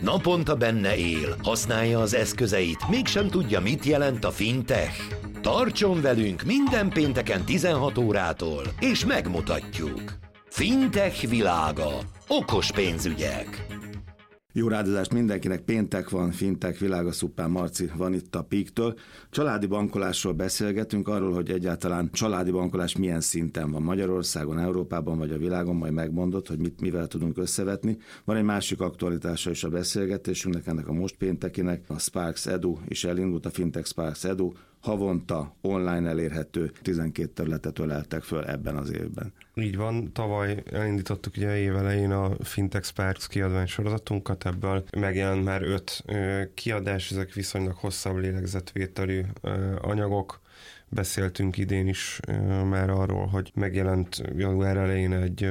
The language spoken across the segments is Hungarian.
Naponta benne él, használja az eszközeit, mégsem tudja, mit jelent a fintech. Tartson velünk minden pénteken 16 órától, és megmutatjuk. Fintech világa. Okos pénzügyek. Jó rádiózást mindenkinek, péntek van, fintech világa, Szuppán Marci van itt a Peak-től. Családi bankolásról beszélgetünk, arról, hogy egyáltalán családi bankolás milyen szinten van Magyarországon, Európában vagy a világon, majd megmondod, hogy mivel tudunk összevetni. Van egy másik aktualitása is a beszélgetésünknek, ennek a most péntekinek, a Sparks Edu is elindult, a Fintech Sparks Edu. Havonta online elérhető 12 területet öleltek föl ebben az évben. Így van, tavaly elindítottuk ugye év elején a Fintech Sparks kiadvány sorozatunkat, ebből megjelent már 5 kiadás, ezek viszonylag hosszabb lélegzetvételű anyagok. Beszéltünk idén is már arról, hogy megjelent január elején egy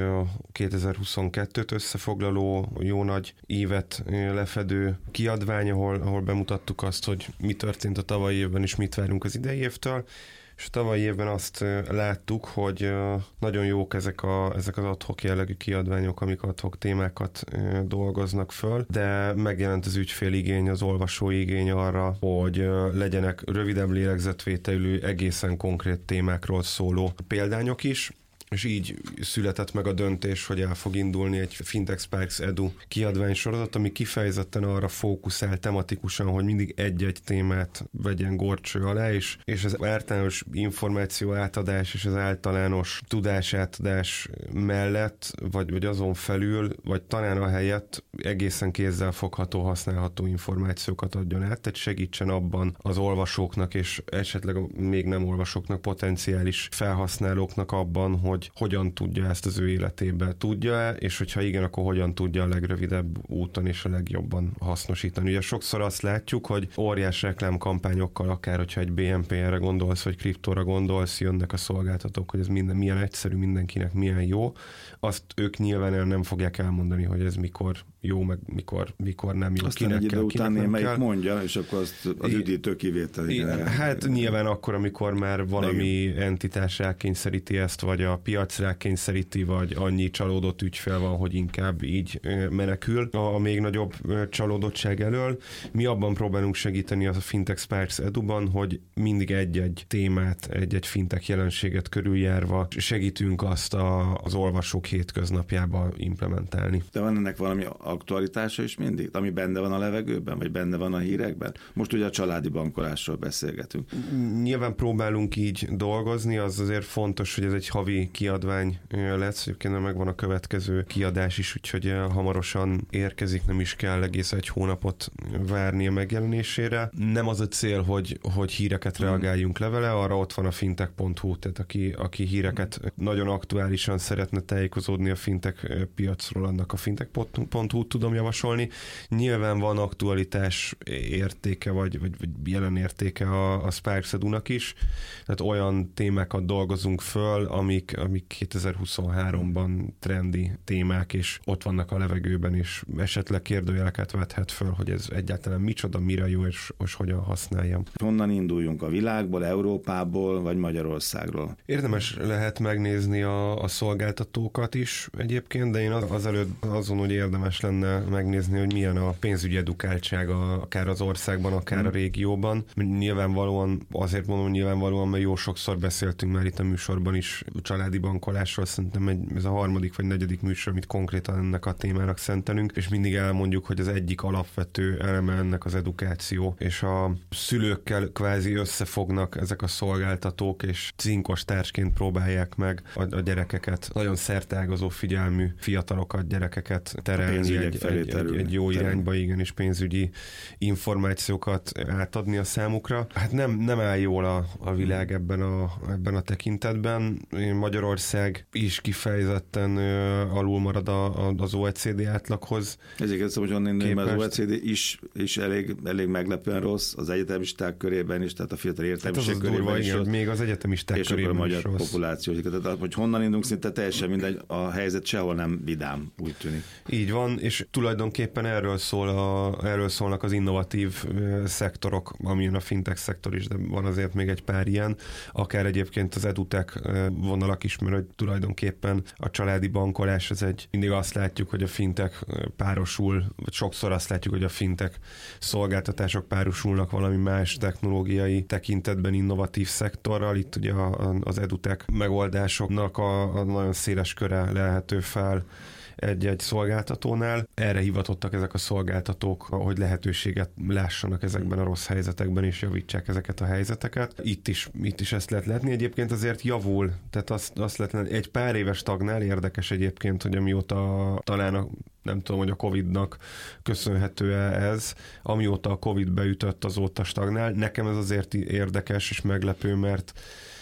2022-t összefoglaló, jó nagy évet lefedő kiadvány, ahol bemutattuk azt, hogy mi történt a tavalyi évben és mit várunk az idei évtől. És a tavalyi évben azt láttuk, hogy nagyon jók ezek az ad-hoc jellegű kiadványok, amik ad-hoc témákat dolgoznak föl, de megjelent az ügyféligény, az olvasói igény arra, hogy legyenek rövidebb lélegzetvételű, egészen konkrét témákról szóló példányok is, és így született meg a döntés, hogy el fog indulni egy Fintech Sparks Edu kiadványsorozat, ami kifejezetten arra fókuszál tematikusan, hogy mindig egy-egy témát vegyen górcső alá, és az általános információ átadás és az általános tudásátadás mellett, vagy azon felül, vagy talán a helyett egészen kézzelfogható, használható információkat adjon át, tehát segítsen abban az olvasóknak, és esetleg még nem olvasóknak, potenciális felhasználóknak abban, hogy hogyan tudja ezt az ő életébe tudja-e, és hogyha igen, akkor hogyan tudja a legrövidebb úton és a legjobban hasznosítani. Ugye sokszor azt látjuk, hogy óriás reklámkampányokkal, akár hogyha egy BNPL-re gondolsz, vagy kriptóra gondolsz, jönnek a szolgáltatók, hogy ez minden milyen egyszerű, mindenkinek milyen jó. Azt ők nyilván nem fogják elmondani, hogy ez mikor jó, meg mikor nem jó. Aztán egy idő után némelyik mondja, és akkor azt az üdítő kivétel. Hát nyilván akkor, amikor már valami entitás rákényszeríti ezt, vagy a piac rákényszeríti, vagy annyi csalódott ügyfél van, hogy inkább így menekül a még nagyobb csalódottság elől. Mi abban próbálunk segíteni a Fintech Sparks Eduban, hogy mindig egy-egy témát, egy-egy fintech jelenséget körüljárva segítünk azt az olvasók hétköznapjába implementálni. De van ennek valami aktualitása is mindig, ami benne van a levegőben, vagy benne van a hírekben? Most ugye a családi bankolásról beszélgetünk. Nyilván próbálunk így dolgozni, az azért fontos, hogy ez egy havi kiadvány lesz, egyébként megvan a következő kiadás is, úgyhogy hamarosan érkezik, nem is kell egész egy hónapot várni a megjelenésére. Nem az a cél, hogy híreket reagáljunk le vele, arra ott van a fintech.hu, tehát aki híreket nagyon aktuálisan szeretne tájékozódni a fintech piacról, annak a fintech.hu tudom javasolni. Nyilván van aktualitás értéke, vagy jelen értéke a Sparks Edunak is, tehát olyan témákat dolgozunk föl, amik 2023-ban trendi témák, és ott vannak a levegőben, és esetleg kérdőjeleket vethet föl, hogy ez egyáltalán micsoda, mire jó, és hogyan használjam. Honnan induljunk? A világból, Európából, vagy Magyarországról? Érdemes lehet megnézni a szolgáltatókat is egyébként, de én azelőtt azon, hogy érdemes lenne megnézni, hogy milyen a pénzügyi edukáltsága akár az országban, akár a régióban. Nyilvánvalóan, azért mondom mert jó sokszor beszéltünk már itt a műsorban is családi bankolásról, szerintem ez a harmadik vagy negyedik műsor, amit konkrétan ennek a témának szentelünk, és mindig elmondjuk, hogy az egyik alapvető eleme ennek az edukáció, és a szülőkkel kvázi összefognak ezek a szolgáltatók, és cinkos társként próbálják meg a gyerekeket, nagyon szerteágazó figyelmű fiatalokat, gyerekeket terelni egy jó irányba, igen, és pénzügyi információkat átadni a számukra. Hát nem áll jól a világ ebben a tekintetben. Magyarország is kifejezetten alul marad az OECD átlaghoz. Ezért szóval, hogy onnan az OECD is elég meglepően rossz az egyetemisták körében is, tehát a fiatal értelmiség körében is. Igen, még az egyetemisták és körében akkor a is magyar rossz. populáció. Tehát, hogy honnan indulunk, szinte teljesen mindegy, a helyzet sehol nem vidám, úgy tűnik. Így van, és tulajdonképpen erről szólnak az innovatív szektorok, amilyen a fintech szektor is, de van azért még egy pár ilyen, akár egyébként az edutech vonalak is is, mert hogy tulajdonképpen a családi bankolás mindig azt látjuk, hogy a fintech párosul, vagy sokszor azt látjuk, hogy a fintech szolgáltatások párosulnak valami más technológiai tekintetben innovatív szektorral. Itt ugye az edutech megoldásoknak a nagyon széles köre lehető fel egy egy-szolgáltatónál. Erre hivatottak ezek a szolgáltatók, hogy lehetőséget lássanak ezekben a rossz helyzetekben, és javítsák ezeket a helyzeteket. Itt is ezt lehet látni. Egyébként azért javul, tehát azt lehet látni, egy pár éves tagnál érdekes egyébként, hogy amióta talán nem tudom, hogy a Covid-nak köszönhető-e ez, amióta a Covid beütött, azóta stagnál. Nekem ez azért érdekes és meglepő, mert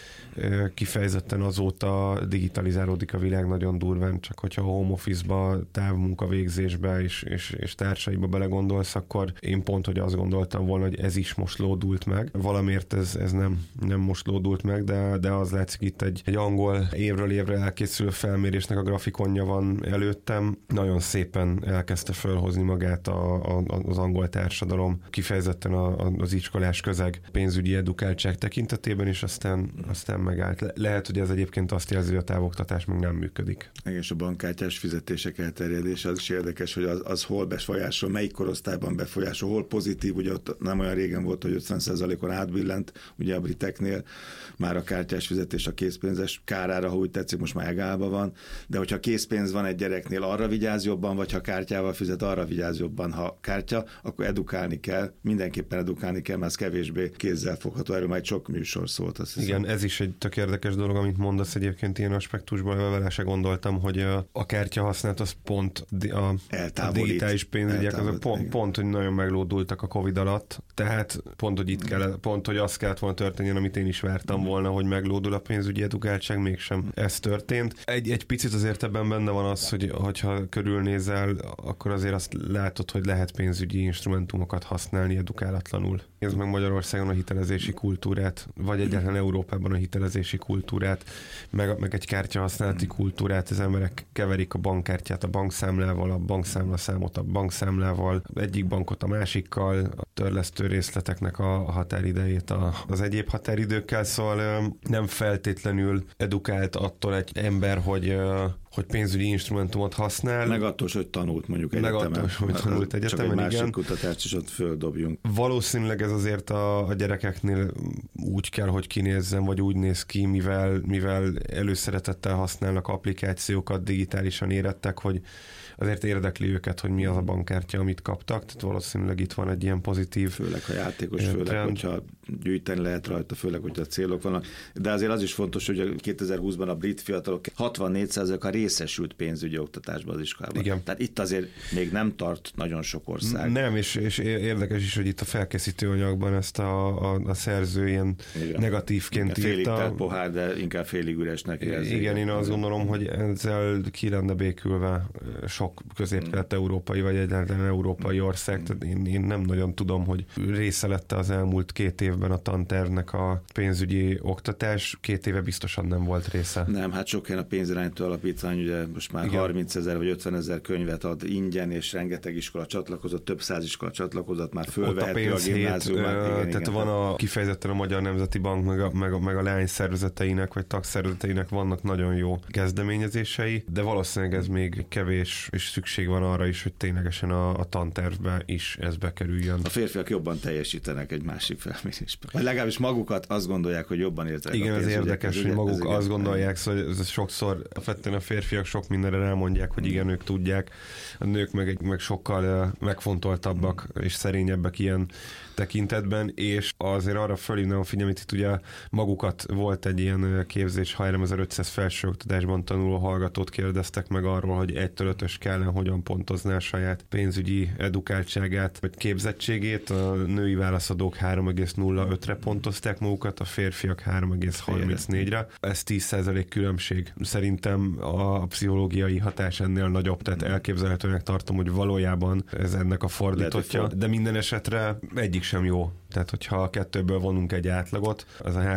kifejezetten azóta digitalizálódik a világ nagyon durván, csak hogyha home office-ba, távmunkavégzésbe és társaiba belegondolsz, akkor én pont, hogy azt gondoltam volna, hogy ez is most lódult meg. Valamiért ez nem most lódult meg, de az látszik, itt egy angol évről évre elkészülő felmérésnek a grafikonja van előttem. Nagyon szépen elkezdte felhozni magát az angol társadalom, kifejezetten az iskolás közeg pénzügyi edukáltság tekintetében, és aztán megállt. Lehet, hogy ez egyébként azt jelzi, hogy a távoktatás meg nem működik. És a bankkártyás fizetések elterjedése az is érdekes, hogy az hol befolyásol, melyik korosztályban befolyásol, hol pozitív, ugye ott nem olyan régen volt, hogy 50%-on átbillent, ugye a briteknél már a kártyás fizetés a készpénzes kárára, ha úgy tetszik, most már egalba van, de hogyha készpénz van egy gyereknél, arra vigyáz jobban, vagy ha kártyával fizet, arra vigyáz jobban. Ha kártya, akkor edukálni kell, mindenképpen edukálni kell, mert ez kevésbé kézzel fogható, erről már sok műsor szólt. Azt hiszem. Igen, ez is egy tök érdekes dolog, amit mondasz egyébként ilyen aspektusban, vele se gondoltam, hogy a kártya használat az pont a digitális pénzügyek, azok pont, hogy nagyon meglódultak a Covid alatt, tehát pont, hogy azt kellett volna történjen, amit én is vártam volna, hogy meglódul a pénzügyi edukáltság, mégsem ez történt. Egy picit azért ebben benne van az, hogyha körülnézel, akkor azért azt látod, hogy lehet pénzügyi instrumentumokat használni edukálatlanul. Ez meg Magyarországon a hitelezési kultúrát, vagy egyáltalán Európában a hitelezési kultúrát, meg egy kártyahasználati kultúrát, az emberek keverik a bankkártyát a bankszámlával, a bankszámlaszámot a bankszámlával, egyik bankot a másikkal, a törlesztő részleteknek a határidejét az egyéb határidőkkel, szóval nem feltétlenül edukált attól egy ember, hogy pénzügyi instrumentumot használ. Meg attól, hogy tanult mondjuk egyetemen. Meg attól, hogy tanult egyetemen, csak egy igen. másik kutatást is ott földobjunk. Valószínűleg ez azért a gyerekeknél úgy kell, hogy kinézzen, vagy úgy néz ki, mivel előszeretettel használnak applikációkat, digitálisan érettek, hogy azért érdekli őket, hogy mi az a bankkártya, amit kaptak, tehát valószínűleg itt van egy ilyen pozitív főleg, ha játékos, főleg, hogyha gyűjteni lehet rajta, főleg, hogyha célok vannak. De azért az is fontos, hogy 2020-ban a brit fiatalok 64%-a részesült pénzügyi oktatásban az iskolában. Igen. Tehát itt azért még nem tart nagyon sok ország. Nem, és érdekes is, hogy itt a felkészítő anyagban ezt a szerző ilyen negatívként írta. Félig telt pohár, de inkább félig üresnek érzi. Igen, én azt gondolom, hogy ezzel ki lenne békülve sok közép-kelet-európai vagy egyáltalán európai ország. Tehát én nem nagyon tudom, hogy része lett az elmúlt 2 évben a tantervnek a pénzügyi oktatás. 2 éve biztosan nem volt része. Nem, hát sok helyen a pénzirányító alapítvány ugye most már 30 000 vagy 50 000 könyvet ad ingyen, és rengeteg iskola csatlakozott, több száz iskola csatlakozott, már fölvehető a gimnáziumát. Tehát van kifejezetten a Magyar Nemzeti Bank meg a leányszervezeteinek vagy tagszervezeteinek vannak nagyon jó kezdeményezései, de valószínűleg ez még kevés, és szükség van arra is, hogy ténylegesen a tantervbe is ez bekerüljön. A férfiak jobban teljesítenek egy másik felmérésben. Vagy legalábbis magukat azt gondolják, hogy jobban értenek. Igen, ez érdekes, hogy maguk azt gondolják, szóval ez sokszor a férfiak sok mindenre elmondják, hogy igen, ők tudják, a nők meg sokkal megfontoltabbak és szerényebbek ilyen tekintetben, és azért arra fölhívnám a figyelmet, itt ugye magukat volt egy ilyen képzés, 3500 felsőoktatásban tanuló hallgatót kérdeztek meg arról, hogy 1-től 5-ös kellene hogyan pontozná a saját pénzügyi edukáltságát, vagy képzettségét. A női válaszadók 3,05-re pontozták magukat, a férfiak 3,34-re. Ez 10% különbség. Szerintem a pszichológiai hatás ennél nagyobb, tehát elképzelhetőnek tartom, hogy valójában ez ennek a fordítottja, de minden esetre egyik sem jó. Tehát, hogyha a 2-ből vonunk egy átlagot, az a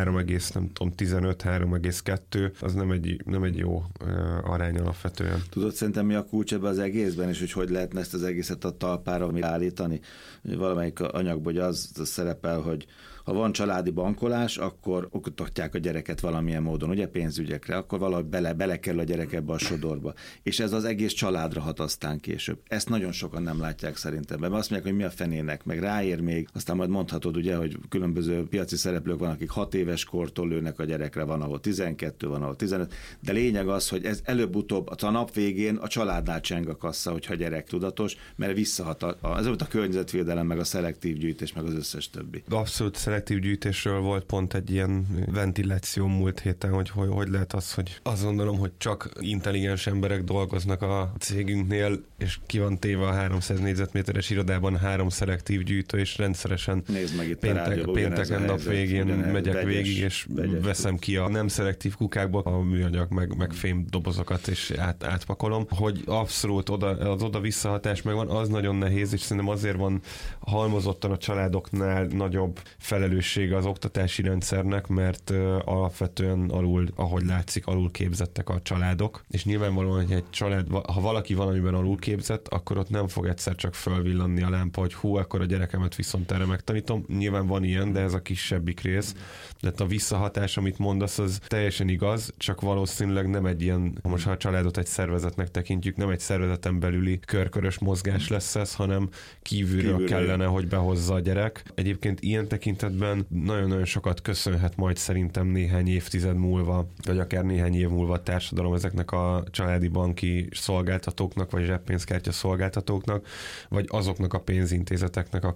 3,15-3,2, az nem egy jó arány alapvetően. Tudod szerintem mi a kulcs ebben az egészben, és hogy lehetne ezt az egészet a talpára állítani? Valamelyik anyagban az szerepel, ha van családi bankolás, akkor oktatják a gyereket valamilyen módon, ugye pénzügyekre, akkor valahogy belekerül a gyerek ebbe a sodorba. És ez az egész családra hat aztán később. Ezt nagyon sokan nem látják szerintem. Mert azt mondják, hogy mi a fenének, meg ráér még, aztán majd mondhatod, ugye, hogy különböző piaci szereplők van, akik 6 éves kortól lőnek a gyerekre, van, ahol 12, van, ahol 15, de lényeg az, hogy ez előbb-utóbb a nap végén a családnál cseng a kassa, hogyha a gyerek tudatos, mert visszahat ez volt a környezetvédelem, meg a szelektív gyűjtés, meg az összes többi. Abszolút szelektív gyűjtésről volt pont egy ilyen ventiláció múlt héten, hogy lehet az, hogy azt gondolom, hogy csak intelligens emberek dolgoznak a cégünknél, és ki van téve a 300 négyzetméteres irodában 3 szelektív gyűjtő, és rendszeresen pénteken nap végén megyek végig, és veszem ki a nem szelektív kukákból a műanyag, meg fém dobozokat, és átpakolom, hogy abszolút az oda visszahatás megvan, az nagyon nehéz, és szerintem azért van halmozottan a családoknál nagyobb felelőssége az oktatási rendszernek, mert alapvetően ahogy látszik, alul képzettek a családok, és nyilvánvalóan, hogy egy család, ha valaki valamiben alul képzett, akkor ott nem fog egyszer csak fölvillanni a lámpa, hogy akkor a gyerekemet viszont erre megtanítom. Nyilván van ilyen, de ez a kisebbik rész. De a visszahatás, amit mondasz, az teljesen igaz, csak valószínűleg nem egy ilyen, most ha a családot egy szervezetnek tekintjük, nem egy szervezeten belüli körkörös mozgás lesz ez, hanem kívülről kellene, hogy behozza a gyerek. Egyébként ilyen tekintetben nagyon-nagyon sokat köszönhet majd szerintem néhány évtized múlva, vagy akár néhány év múlva a társadalom ezeknek a családi banki szolgáltatóknak, vagy zseppénzkártya szolgáltatóknak, vagy azoknak a pénzintézeteknek,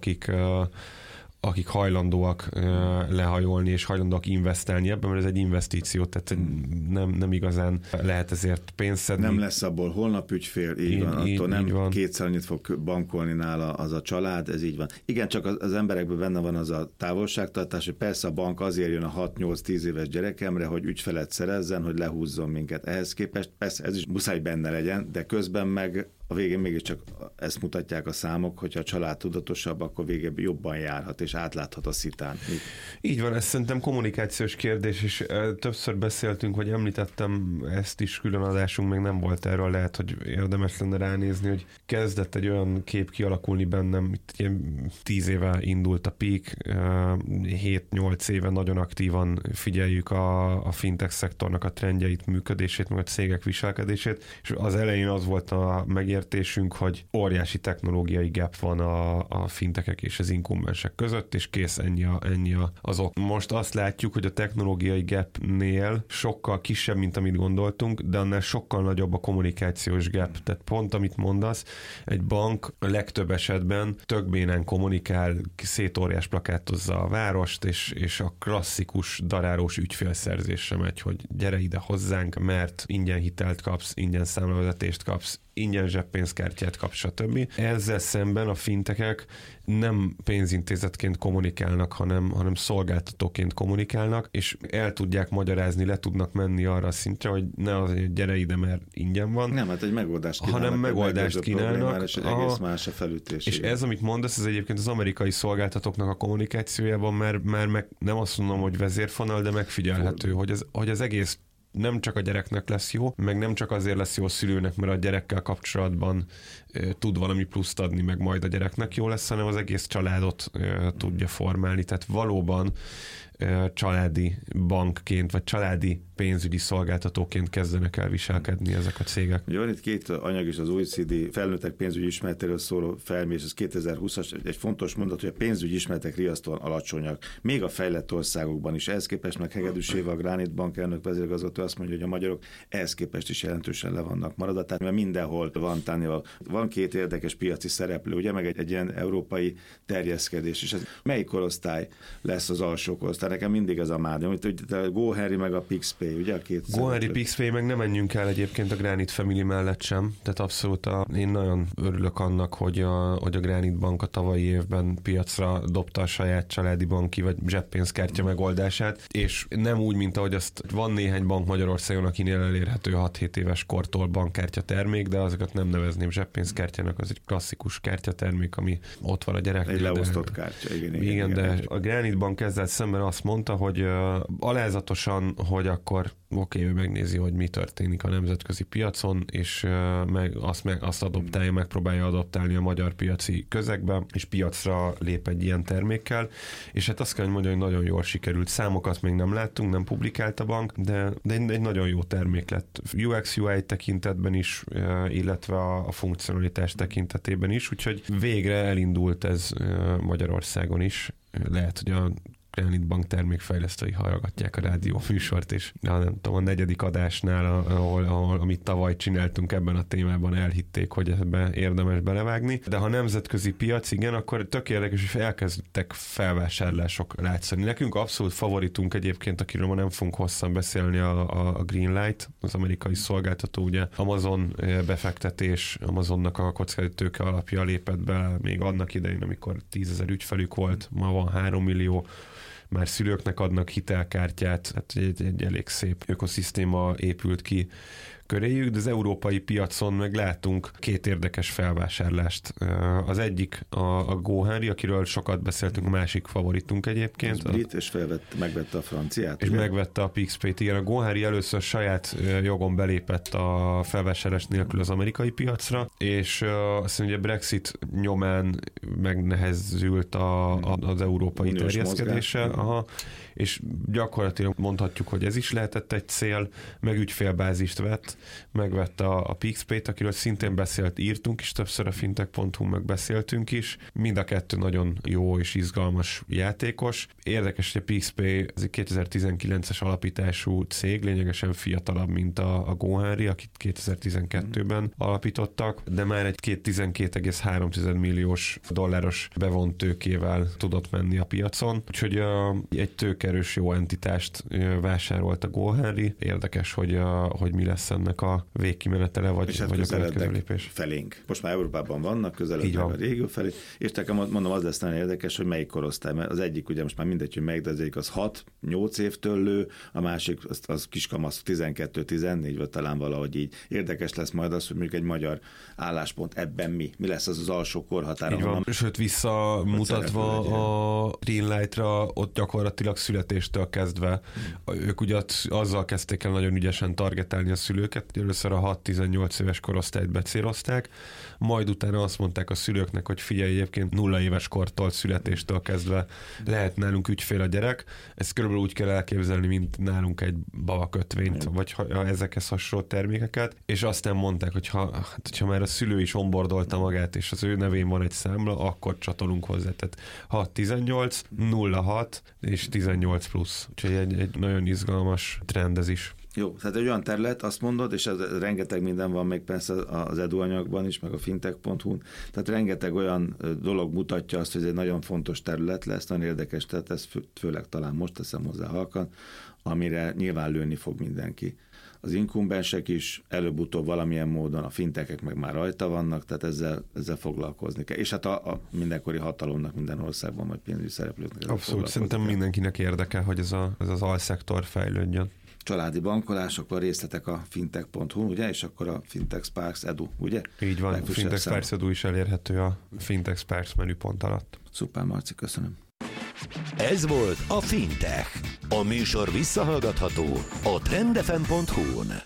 akik hajlandóak lehajolni, és hajlandóak investálni ebben, mert ez egy investíció, tehát nem igazán lehet ezért pénzt szedni. Nem lesz abból holnap ügyfél, így van, attól nem kétszer annyit fog bankolni nála az a család, ez így van. Igen, csak az emberekben benne van az a távolságtartás, hogy persze a bank azért jön a 6-8-10 éves gyerekemre, hogy ügyfelet szerezzen, hogy lehúzzon minket. Ehhez képest persze ez is muszáj benne legyen, de közben meg a végén mégiscsak ezt mutatják a számok, hogyha a család tudatosabb, akkor végén jobban járhat, és átláthat a szitán. Így van, ez szerintem kommunikációs kérdés, és többször beszéltünk, hogy említettem ezt is, külön adásunk még nem volt erről, lehet, hogy érdemes lenne ránézni, hogy kezdett egy olyan kép kialakulni bennem, itt ilyen 10 éve indult a Peak, 7-8 éve nagyon aktívan figyeljük a fintech szektornak a trendjeit, működését, meg a cégek viselkedését, és az elején az volt a megértésünk, hogy óriási technológiai gap van a fintekek és az inkumbensek között, és kész, ennyi az ok. Most azt látjuk, hogy a technológiai gapnél sokkal kisebb, mint amit gondoltunk, de annál sokkal nagyobb a kommunikációs gap. Tehát pont, amit mondasz, egy bank a legtöbb esetben tök bénán kommunikál, szétóriás plakátozza a várost, és a klasszikus darálós ügyfélszerzésre megy, hogy gyere ide hozzánk, mert ingyen hitelt kapsz, ingyen számlavezetést kapsz, ingyen zseppénzkártyát kap, stb. Ezzel szemben a fintekek nem pénzintézetként kommunikálnak, hanem szolgáltatóként kommunikálnak, és el tudják magyarázni, le tudnak menni arra a szintre, hogy ne az, hogy gyere ide, mert ingyen van. Nem, hát egy megoldást kínálnak. Hanem megoldást kínálnak. És egész más a felütés. És ez, amit mondasz, ez egyébként az amerikai szolgáltatóknak a kommunikációjában, mert nem azt mondom, hogy vezérfonal, de megfigyelhető, hogy az egész nem csak a gyereknek lesz jó, meg nem csak azért lesz jó a szülőnek, mert a gyerekkel kapcsolatban tud valami pluszt adni, meg majd a gyereknek jó lesz, hanem az egész családot tudja formálni. Tehát valóban családi bankként, vagy családi pénzügyi szolgáltatóként kezdenek el viselkedni ezek a cégek. Ugye van itt 2 anyag is, az OECD felnőttek pénzügyi ismeretéről szóló felmérés, ez 2020-as, egy fontos mondat, hogy a pénzügyi ismeretek riasztóan alacsonyak, még a fejlett országokban is. Ehhez képest meg Hegedűs Éva, a Granite Bank elnök vezérigazgató azt mondja, hogy a magyarok ehhez képest is jelentősen le vannak maradva, tehát mert mindenhol van tányival. Van 2 érdekes piaci szereplő, ugye, meg egy ilyen európai terjeszkedés, és ez melyik korosztály lesz az alsó korosztály? Nekem mindig ez a mád, amit a GoHenry meg a PixPay, ugye a 2 GoHenry, PixPay, meg nem menjünk el egyébként a Granite Family mellett sem, tehát abszolút én nagyon örülök annak, hogy a Granite Bank a tavalyi évben piacra dobta a saját családi banki vagy zseppénzkártya megoldását, és nem úgy, mint ahogy azt van néhány bank Magyarországon, akinél elérhető 6-7 éves kortól bankkártya termék, de azokat nem nevezném zseppénzkártyának, az egy klasszikus kártyatermék, ami ott van a gyereknél. Egy leosztott kártya, igen, de a Granite Bank ezzel szemben azt azt mondta, hogy alázatosan, hogy akkor ő megnézi, hogy mi történik a nemzetközi piacon, és azt adoptálja, megpróbálja adoptálni a magyar piaci közegbe, és piacra lép egy ilyen termékkel, és hát azt kell, hogy mondjam, hogy nagyon jól sikerült. Számokat még nem láttunk, nem publikált a bank, de egy nagyon jó termék lett UX-UI tekintetben is, illetve a funkcionalitás tekintetében is, úgyhogy végre elindult ez Magyarországon is. Lehet, hogy a Granit Bank termékfejlesztői hallgatják a rádió műsort, és nem tudom, a 4. adásnál, amit tavaly csináltunk ebben a témában, elhitték, hogy ebbe érdemes belevágni. De ha nemzetközi piac, igen, akkor tök érdekes, hogy elkezdtek felvásárlások látszani. Nekünk abszolút favoritunk egyébként, akiről ma nem fogunk hosszan beszélni, a Greenlight, az amerikai szolgáltató, ugye Amazon befektetés, Amazonnak a kockázati tőke alapja lépett be még annak idején, amikor 10 000 ügyfelük volt, ma van 3 millió, már szülőknek adnak hitelkártyát, hát egy elég szép ökoszisztéma épült ki köréjük, de az európai piacon meg látunk 2 érdekes felvásárlást. Az egyik a GoHenry, akiről sokat beszéltünk, a másik favoritunk egyébként. Az brit, és megvette a franciát. És ugye? Megvette a PixPay-t, igen. A GoHenry először saját jogon belépett a felvásárlás nélkül az amerikai piacra, és azt hiszem, hogy a Brexit nyomán megnehezült az európai terjeszkedése. Aha. És gyakorlatilag mondhatjuk, hogy ez is lehetett egy cél, meg ügyfélbázist vett, megvette a PixPay-t, akiről szintén írtunk is többször a fintech.hu, meg beszéltünk is. Mind a kettő nagyon jó és izgalmas játékos. Érdekes, hogy a PixPay ez egy 2019-es alapítású cég, lényegesen fiatalabb, mint a GoHenry, akit 2012-ben alapítottak, de már egy 12,3 milliós dolláros bevont tőkével tudott menni a piacon. Úgyhogy egy tőkerős jó entitást vásárolt a GoHenry. Érdekes, hogy mi lesz ennek a végkimenetele, vagy a következő lépés. Felénk. Most már Európában vannak, közelednek a régió felé, és nekem mondom, az lesz nagyon érdekes, hogy melyik korosztály, mert az egyik, ugye most már mindegy, hogy melyik, de az egyik az 6-8 évtől lő, a másik az kiskamasz 12-14, vagy talán valahogy így. Érdekes lesz majd az, hogy mondjuk egy magyar álláspont ebben mi lesz az alsó korhatára. Sőt, visszamutatva a Greenlight-ra, ott gyakorlatilag születéstől kezdve, ők ugye azzal kezdték el nagyon ügyesen targetálni a szülőket, hogy először a 6-18 éves korosztályt becélozták, majd utána azt mondták a szülőknek, hogy figyelj, egyébként 0 éves kortól, születéstől kezdve lehet nálunk ügyfél a gyerek. Ezt körülbelül úgy kell elképzelni, mint nálunk egy babakötvényt, vagy ezekhez hasonló termékeket, és aztán mondták, hogy ha már a szülő is onboardolta magát, és az ő nevén van egy számla, akkor csatolunk hozzá. Tehát 6-18, 0-6 és 18 plusz. Úgyhogy egy nagyon izgalmas trend ez is. Jó, tehát egy olyan terület, azt mondod, és ez rengeteg minden van még persze az Edu anyagban is, meg a fintech.hu-n, tehát rengeteg olyan dolog mutatja azt, hogy ez egy nagyon fontos terület lesz, nagyon érdekes, tehát ez főleg talán most teszem hozzá halkan, amire nyilván lőni fog mindenki. Az inkumbensek is előbb-utóbb valamilyen módon, a fintechek meg már rajta vannak, tehát ezzel foglalkozni kell. És hát a mindenkori hatalomnak minden országban, vagy pénzügyi szereplőknek. Abszolút, szerintem mindenkinek érdekel, hogy ez az alszektor fejlődjön. Családi bankolás, akkor részletek a fintech.hu, ugye, és akkor a Fintech Sparks Edu, ugye? Így van, a Fintech Sparks Edu is elérhető a Fintech Sparks menüpont alatt. Szuper, Marci, köszönöm. Ez volt a Fintech. A műsor visszahallgatható a trendfm.hu-n.